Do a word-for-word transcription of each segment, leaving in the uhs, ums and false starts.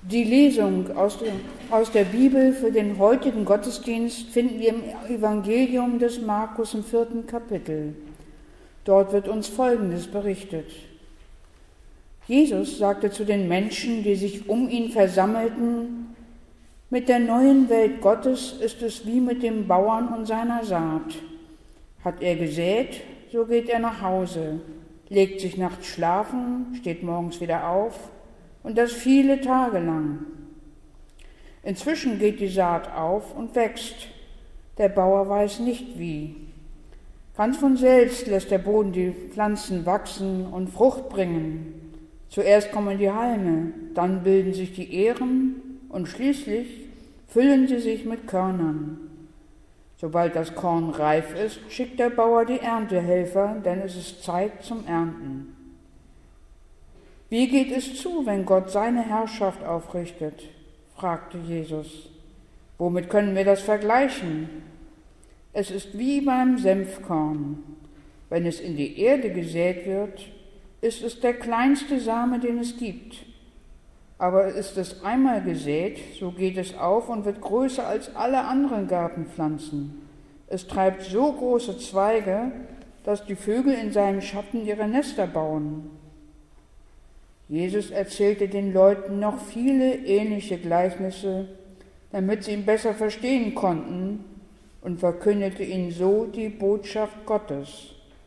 Die Lesung aus der, aus der Bibel für den heutigen Gottesdienst finden wir im Evangelium des Markus im vierten Kapitel. Dort wird uns Folgendes berichtet. Jesus sagte zu den Menschen, die sich um ihn versammelten: Mit der neuen Welt Gottes ist es wie mit dem Bauern und seiner Saat. Hat er gesät, so geht er nach Hause, legt sich nachts schlafen, steht morgens wieder auf, und das viele Tage lang. Inzwischen geht die Saat auf und wächst. Der Bauer weiß nicht wie. Ganz von selbst lässt der Boden die Pflanzen wachsen und Frucht bringen. Zuerst kommen die Halme, dann bilden sich die Ähren und schließlich füllen sie sich mit Körnern. Sobald das Korn reif ist, schickt der Bauer die Erntehelfer, denn es ist Zeit zum Ernten. Wie geht es zu, wenn Gott seine Herrschaft aufrichtet? Fragte Jesus. Womit können wir das vergleichen? Es ist wie beim Senfkorn. Wenn es in die Erde gesät wird, ist es der kleinste Same, den es gibt. Aber ist es einmal gesät, so geht es auf und wird größer als alle anderen Gartenpflanzen. Es treibt so große Zweige, dass die Vögel in seinem Schatten ihre Nester bauen. Jesus erzählte den Leuten noch viele ähnliche Gleichnisse, damit sie ihn besser verstehen konnten, und verkündete ihnen so die Botschaft Gottes.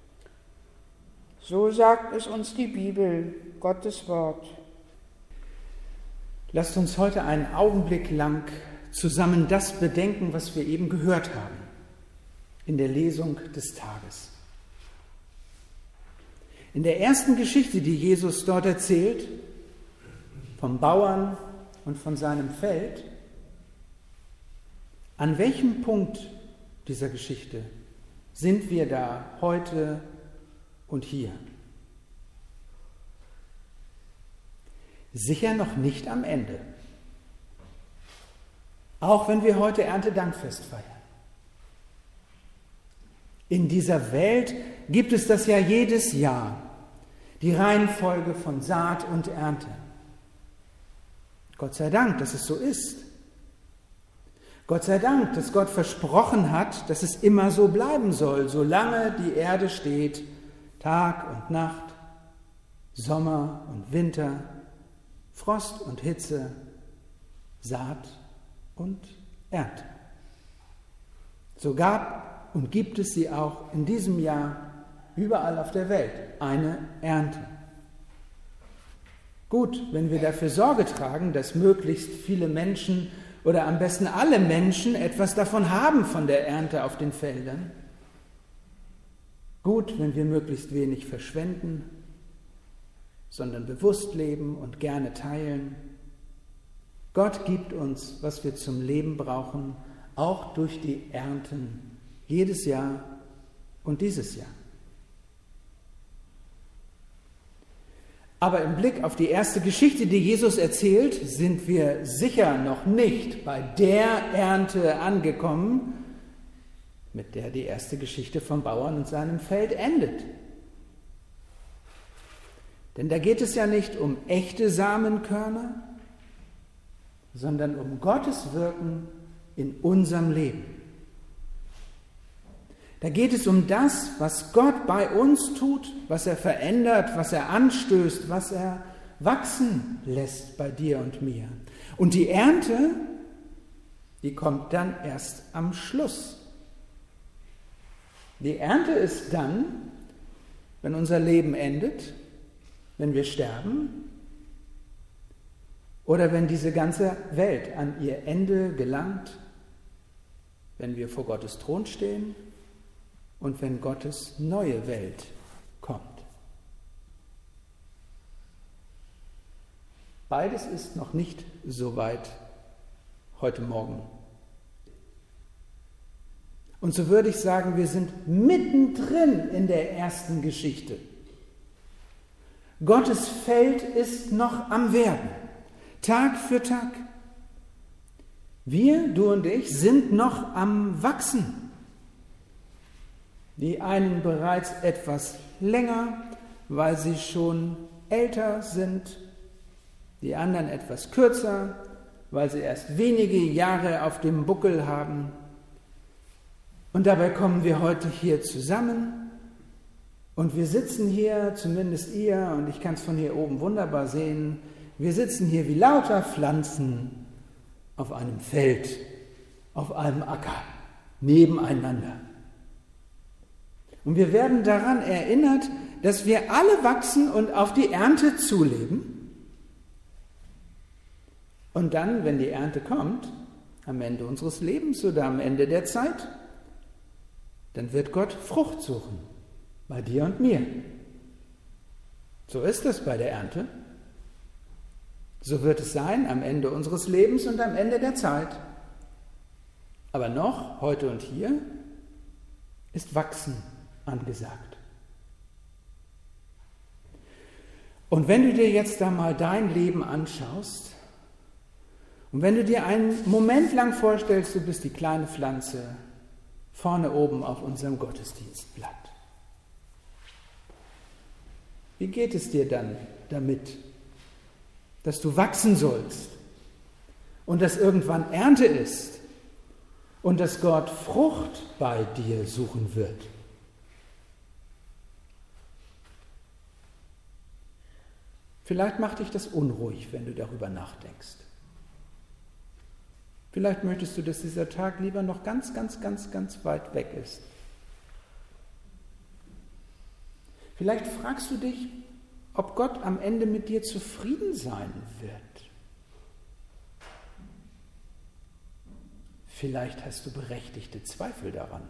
So sagt es uns die Bibel, Gottes Wort. Lasst uns heute einen Augenblick lang zusammen das bedenken, was wir eben gehört haben in der Lesung des Tages. In der ersten Geschichte, die Jesus dort erzählt, vom Bauern und von seinem Feld, an welchem Punkt dieser Geschichte sind wir da heute und hier? Sicher noch nicht am Ende, auch wenn wir heute Erntedankfest feiern. In dieser Welt gibt es das ja jedes Jahr, die Reihenfolge von Saat und Ernte. Gott sei Dank, dass es so ist. Gott sei Dank, dass Gott versprochen hat, dass es immer so bleiben soll, solange die Erde steht, Tag und Nacht, Sommer und Winter, Frost und Hitze, Saat und Ernte. So gab und gibt es sie auch in diesem Jahr überall auf der Welt, eine Ernte. Gut, wenn wir dafür Sorge tragen, dass möglichst viele Menschen oder am besten alle Menschen etwas davon haben von der Ernte auf den Feldern. Gut, wenn wir möglichst wenig verschwenden, sondern bewusst leben und gerne teilen. Gott gibt uns, was wir zum Leben brauchen, auch durch die Ernten, jedes Jahr und dieses Jahr. Aber im Blick auf die erste Geschichte, die Jesus erzählt, sind wir sicher noch nicht bei der Ernte angekommen, mit der die erste Geschichte vom Bauern und seinem Feld endet. Denn da geht es ja nicht um echte Samenkörner, sondern um Gottes Wirken in unserem Leben. Da geht es um das, was Gott bei uns tut, was er verändert, was er anstößt, was er wachsen lässt bei dir und mir. Und die Ernte, die kommt dann erst am Schluss. Die Ernte ist dann, wenn unser Leben endet, wenn wir sterben oder wenn diese ganze Welt an ihr Ende gelangt, wenn wir vor Gottes Thron stehen und wenn Gottes neue Welt kommt. Beides ist noch nicht so weit heute Morgen. Und so würde ich sagen, wir sind mittendrin in der ersten Geschichte. Gottes Feld ist noch am Werden, Tag für Tag. Wir, du und ich, sind noch am Wachsen. Die einen bereits etwas länger, weil sie schon älter sind, die anderen etwas kürzer, weil sie erst wenige Jahre auf dem Buckel haben. Und dabei kommen wir heute hier zusammen und wir sitzen hier, zumindest ihr, und ich kann es von hier oben wunderbar sehen, wir sitzen hier wie lauter Pflanzen auf einem Feld, auf einem Acker, nebeneinander. Und wir werden daran erinnert, dass wir alle wachsen und auf die Ernte zuleben. Und dann, wenn die Ernte kommt, am Ende unseres Lebens oder am Ende der Zeit, dann wird Gott Frucht suchen, bei dir und mir. So ist es bei der Ernte. So wird es sein am Ende unseres Lebens und am Ende der Zeit. Aber noch, heute und hier, ist Wachsen angesagt. Und wenn du dir jetzt da mal dein Leben anschaust und wenn du dir einen Moment lang vorstellst, du bist die kleine Pflanze vorne oben auf unserem Gottesdienstblatt. Wie geht es dir dann damit, dass du wachsen sollst und dass irgendwann Ernte ist und dass Gott Frucht bei dir suchen wird? Vielleicht macht dich das unruhig, wenn du darüber nachdenkst. Vielleicht möchtest du, dass dieser Tag lieber noch ganz, ganz, ganz, ganz weit weg ist. Vielleicht fragst du dich, ob Gott am Ende mit dir zufrieden sein wird. Vielleicht hast du berechtigte Zweifel daran.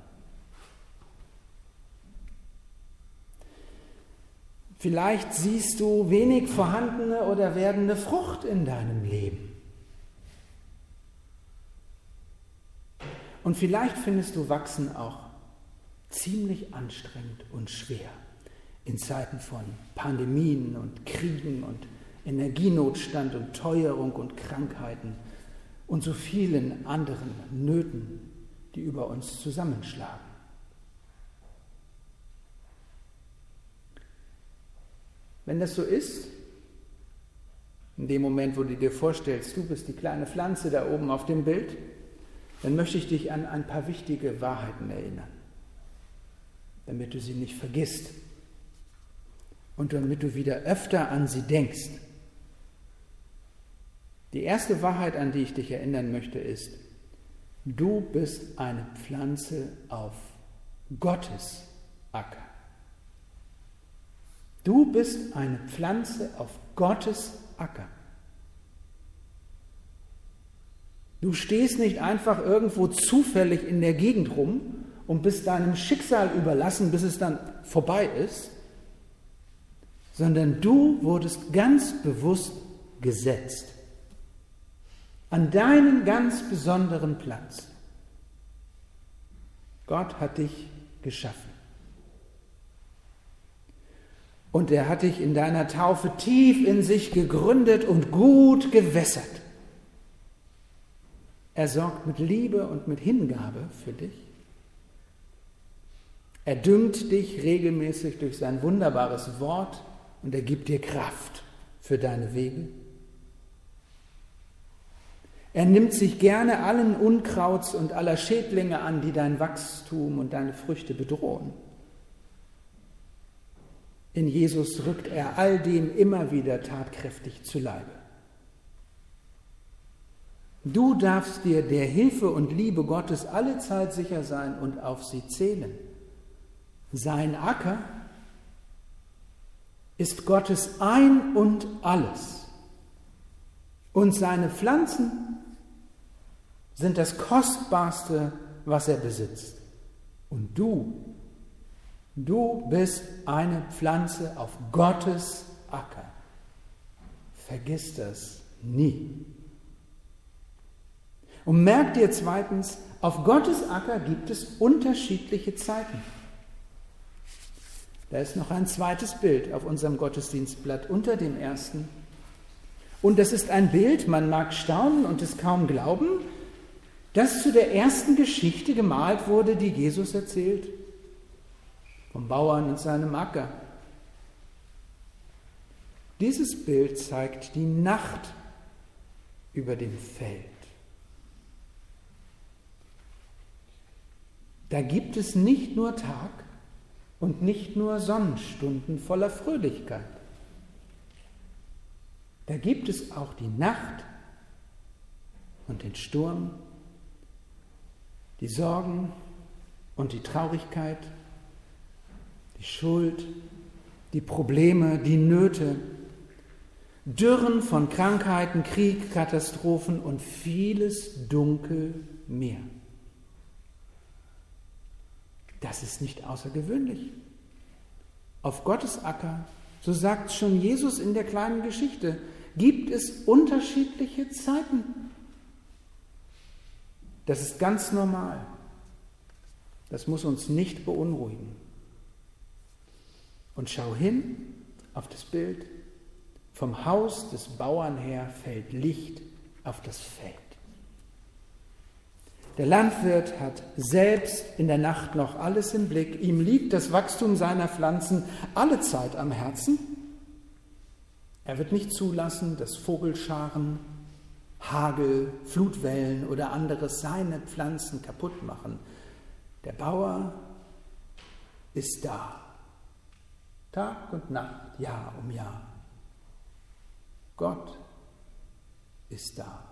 Vielleicht siehst du wenig vorhandene oder werdende Frucht in deinem Leben. Und vielleicht findest du Wachsen auch ziemlich anstrengend und schwer in Zeiten von Pandemien und Kriegen und Energienotstand und Teuerung und Krankheiten und so vielen anderen Nöten, die über uns zusammenschlagen. Wenn das so ist, in dem Moment, wo du dir vorstellst, du bist die kleine Pflanze da oben auf dem Bild, dann möchte ich dich an ein paar wichtige Wahrheiten erinnern, damit du sie nicht vergisst und damit du wieder öfter an sie denkst. Die erste Wahrheit, an die ich dich erinnern möchte, ist, du bist eine Pflanze auf Gottes Acker. Du bist eine Pflanze auf Gottes Acker. Du stehst nicht einfach irgendwo zufällig in der Gegend rum und bist deinem Schicksal überlassen, bis es dann vorbei ist, sondern du wurdest ganz bewusst gesetzt an deinen ganz besonderen Platz. Gott hat dich geschaffen. Und er hat dich in deiner Taufe tief in sich gegründet und gut gewässert. Er sorgt mit Liebe und mit Hingabe für dich. Er düngt dich regelmäßig durch sein wunderbares Wort und er gibt dir Kraft für deine Wege. Er nimmt sich gerne allen Unkrauts und aller Schädlinge an, die dein Wachstum und deine Früchte bedrohen. In Jesus rückt er all dem immer wieder tatkräftig zu Leibe. Du darfst dir der Hilfe und Liebe Gottes allezeit sicher sein und auf sie zählen. Sein Acker ist Gottes Ein und Alles. Und seine Pflanzen sind das Kostbarste, was er besitzt. Und du, du bist eine Pflanze auf Gottes Acker. Vergiss das nie. Und merk dir zweitens, auf Gottes Acker gibt es unterschiedliche Zeiten. Da ist noch ein zweites Bild auf unserem Gottesdienstblatt unter dem ersten. Und das ist ein Bild, man mag staunen und es kaum glauben, das zu der ersten Geschichte gemalt wurde, die Jesus erzählt. Vom Bauern und seinem Acker. Dieses Bild zeigt die Nacht über dem Feld. Da gibt es nicht nur Tag und nicht nur Sonnenstunden voller Fröhlichkeit. Da gibt es auch die Nacht und den Sturm, die Sorgen und die Traurigkeit, die Schuld, die Probleme, die Nöte, Dürren von Krankheiten, Krieg, Katastrophen und vieles Dunkel mehr. Das ist nicht außergewöhnlich. Auf Gottes Acker, so sagt schon Jesus in der kleinen Geschichte, gibt es unterschiedliche Zeiten. Das ist ganz normal. Das muss uns nicht beunruhigen. Und schau hin auf das Bild. Vom Haus des Bauern her fällt Licht auf das Feld. Der Landwirt hat selbst in der Nacht noch alles im Blick. Ihm liegt das Wachstum seiner Pflanzen alle Zeit am Herzen. Er wird nicht zulassen, dass Vogelscharen, Hagel, Flutwellen oder anderes seine Pflanzen kaputt machen. Der Bauer ist da. Tag und Nacht, Jahr um Jahr. Gott ist da.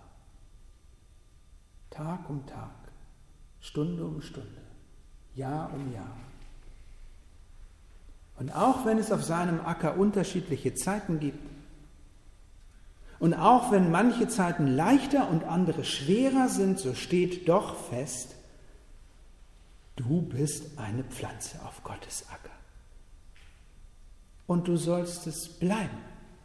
Tag um Tag, Stunde um Stunde, Jahr um Jahr. Und auch wenn es auf seinem Acker unterschiedliche Zeiten gibt und auch wenn manche Zeiten leichter und andere schwerer sind, so steht doch fest, du bist eine Pflanze auf Gottes Acker. Und du sollst es bleiben.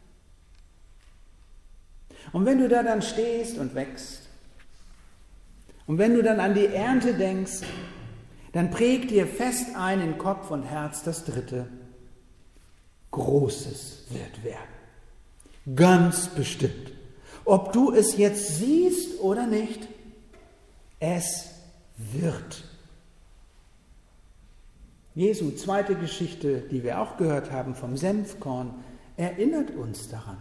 Und wenn du da dann stehst und wächst, und wenn du dann an die Ernte denkst, dann prägt dir fest ein in Kopf und Herz das Dritte. Großes wird werden. Ganz bestimmt. Ob du es jetzt siehst oder nicht, es wird. Jesu zweite Geschichte, die wir auch gehört haben vom Senfkorn, erinnert uns daran.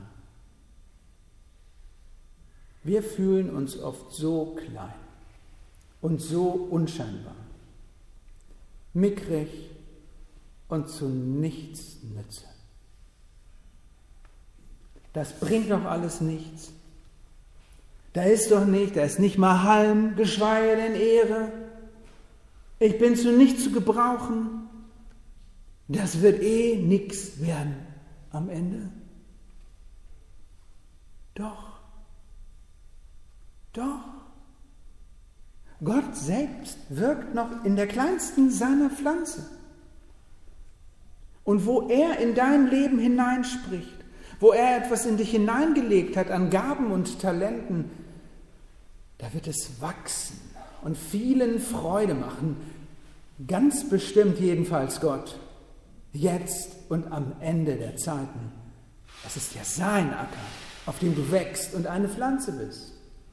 Wir fühlen uns oft so klein und so unscheinbar, mickrig und zu nichts nütze. Das bringt doch alles nichts. Da ist doch nicht, da ist nicht mal Halm, geschweige denn Ehre. Ich bin zu nichts zu gebrauchen. Das wird eh nichts werden am Ende. Doch. Doch, Gott selbst wirkt noch in der kleinsten seiner Pflanze. Und wo er in dein Leben hineinspricht, wo er etwas in dich hineingelegt hat an Gaben und Talenten, da wird es wachsen und vielen Freude machen. Ganz bestimmt jedenfalls Gott, jetzt und am Ende der Zeiten. Es ist ja sein Acker, auf dem du wächst und eine Pflanze bist.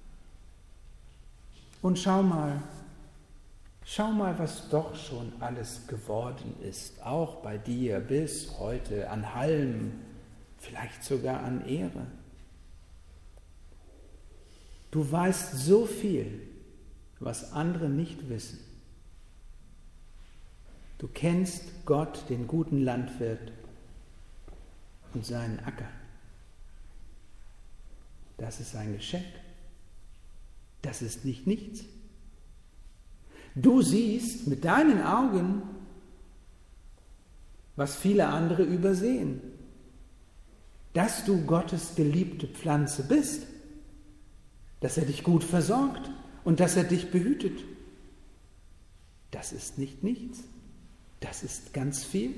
Und schau mal, schau mal, was doch schon alles geworden ist, auch bei dir bis heute an Halm, vielleicht sogar an Ehre. Du weißt so viel, was andere nicht wissen. Du kennst Gott, den guten Landwirt und seinen Acker. Das ist ein Geschenk. Das ist nicht nichts. Du siehst mit deinen Augen, was viele andere übersehen, dass du Gottes geliebte Pflanze bist, dass er dich gut versorgt und dass er dich behütet. Das ist nicht nichts, das ist ganz viel.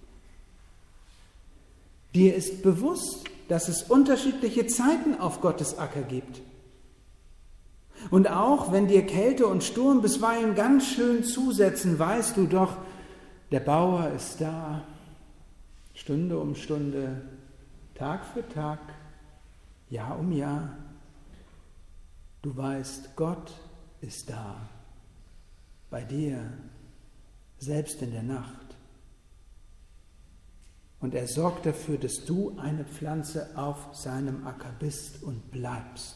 Dir ist bewusst, dass es unterschiedliche Zeiten auf Gottes Acker gibt. Und auch wenn dir Kälte und Sturm bisweilen ganz schön zusetzen, weißt du doch, der Bauer ist da, Stunde um Stunde, Tag für Tag, Jahr um Jahr. Du weißt, Gott ist da, bei dir, selbst in der Nacht. Und er sorgt dafür, dass du eine Pflanze auf seinem Acker bist und bleibst.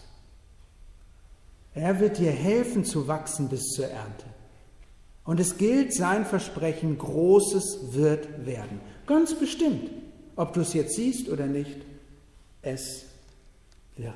Er wird dir helfen zu wachsen bis zur Ernte. Und es gilt sein Versprechen, Großes wird werden. Ganz bestimmt, ob du es jetzt siehst oder nicht, es wird.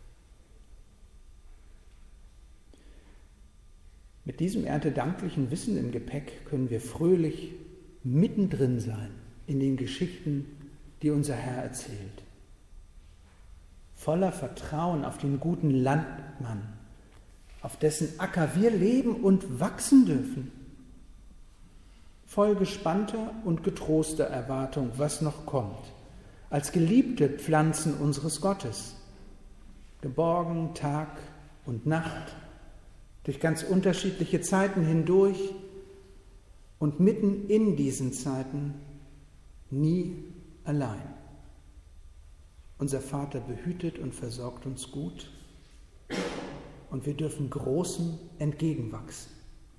Mit diesem erntedanklichen Wissen im Gepäck können wir fröhlich mittendrin sein in den Geschichten, die unser Herr erzählt. Voller Vertrauen auf den guten Landmann, auf dessen Acker wir leben und wachsen dürfen. Voll gespannter und getroster Erwartung, was noch kommt, als geliebte Pflanzen unseres Gottes, geborgen Tag und Nacht, durch ganz unterschiedliche Zeiten hindurch und mitten in diesen Zeiten nie allein. Unser Vater behütet und versorgt uns gut und wir dürfen Großem entgegenwachsen.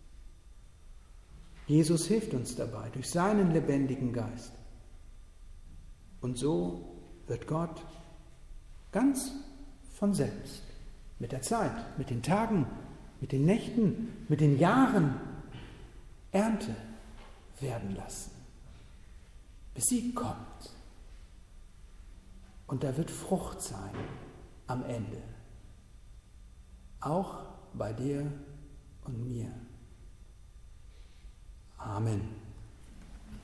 Jesus hilft uns dabei durch seinen lebendigen Geist. Und so wird Gott ganz von selbst, mit der Zeit, mit den Tagen, mit den Nächten, mit den Jahren Ernte werden lassen, bis sie kommt. Und da wird Frucht sein am Ende, auch bei dir und mir. Amen.